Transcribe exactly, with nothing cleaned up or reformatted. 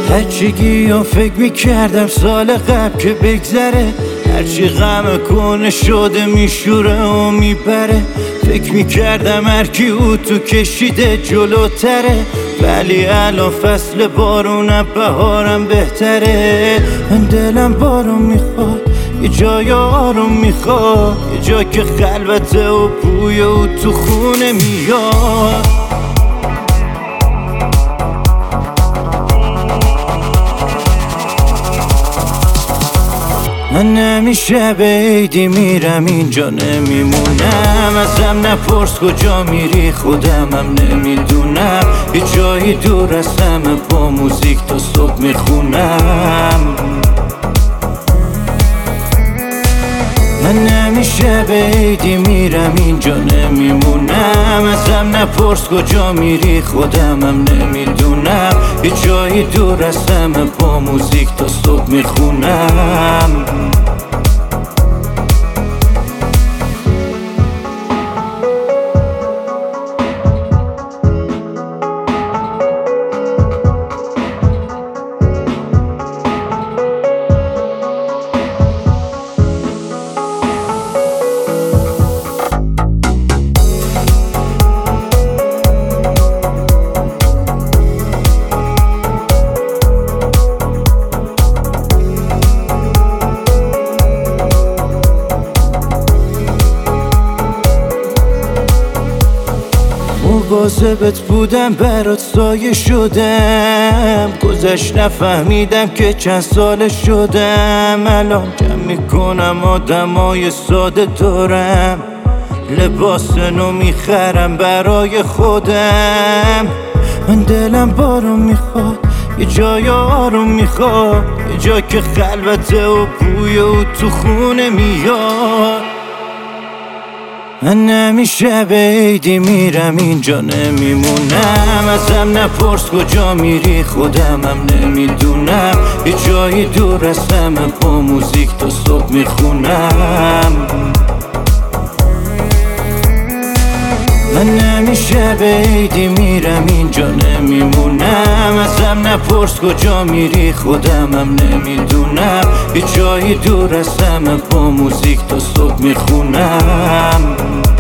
هرچی و فکر میکردم سال قبل که بگذره، هرچی غم کنه شده میشوره و میبره. فکر میکردم هرکی او تو کشیده جلوتره، ولی الان فصل بارونم بهارم بهتره. من دلم بارون میخواد، یه جای آروم میخواد، یه جا که خلوته و بوی او تو خونه میاد. من همیشه به عیدی میرم اینجا نمیمونم، ازم نپرس کجا میری خودمم نمیدونم. یه جایی دور از همه با موزیک تا صبح میخونم. من همیشه به عیدی میرم اینجا نمیمونم، ازم نپرس کجا میری خودمم نمیدونم. یه جایی دور از همه با موزیک تا صبح میخونم. مواظبت بودم برات سایه شدم، گذشت نفهمیدم که چند سال شدم. الان جمع میکنم آدمای ساده دارم، لباس نو میخرم برای خودم. من دلم بارون میخواد، یه جای آروم میخواد، یه جا که خلوته و بوی او تو خونه میاد. من همیشه به عیدی میرم اینجا نمیمونم، ازم نپرس کجا میری خودمم نمیدونم. یه جایی دور از همه با موزیک تا صبح میخونم. من همیشه به عیدی میرم اینجا نمیمونم، ازم نپرس کجا میری خودمم نمیدونم. یه جایی دور از همه با موزیک تا صبح میخونم.